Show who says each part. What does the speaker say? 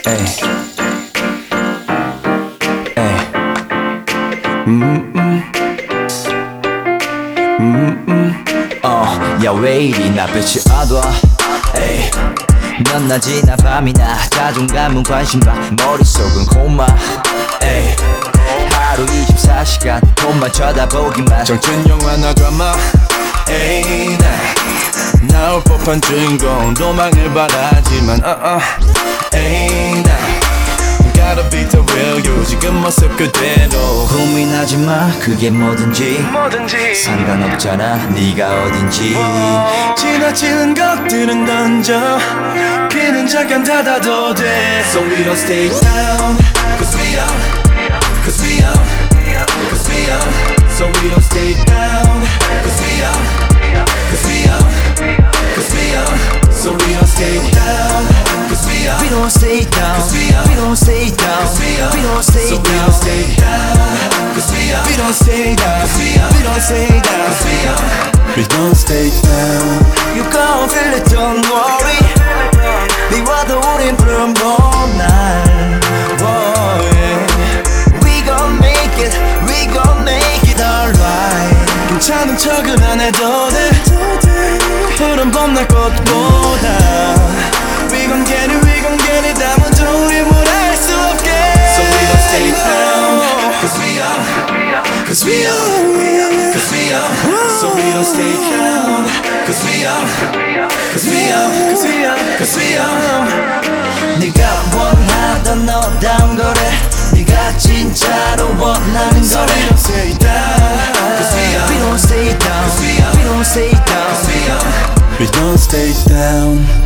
Speaker 1: Ay. Ay. 야 왜 이리 나 빛이 어두워 에이. 넌 낮이나 밤이나 자존감은 관심봐 머릿속은 고마 에이. 하루 24시간 돈만 쳐다보기만
Speaker 2: 정ችን 영화나 드라마 에이 나 나올 법한 주인공 도망을 바라지만 에이 나 Gotta be the real you 지금 모습 그대로
Speaker 1: 고민하지마 그게 뭐든지 상관없잖아 네가 어딘지
Speaker 2: 지나치는 것들은 던져 귀는 잠깐 닫아도 돼 So we don't stay down Cause we up Cause we up Cause we up So we don't stay down Cause we up Cause we up Cause we up So we don't stay down Cause we up
Speaker 1: We don't stay down We don't stay down We don't stay
Speaker 2: So we
Speaker 1: down
Speaker 2: don't stay down Cause we up
Speaker 1: We don't stay down We don't stay down
Speaker 2: We don't stay down
Speaker 1: You gon' feel it don't worry 미워도 우린 푸른 봄날 We gon' make it We gon' make it alright
Speaker 2: 괜찮은 척은 안 해도 돼 푸른 봄날 꽃보다 We gon' get it 아무도 우림을 알 수 없게 So we don't stay down Cause we up Cause we up Cause we up So we don't stay down Cause we up Cause we up Cause we up Cause we up
Speaker 1: 네가 원하던 너다운 거래 네가 진짜로 원하는
Speaker 2: So we
Speaker 1: 거래
Speaker 2: don't stay down Cause we up
Speaker 1: We don't stay down We don't stay down
Speaker 2: We don't stay down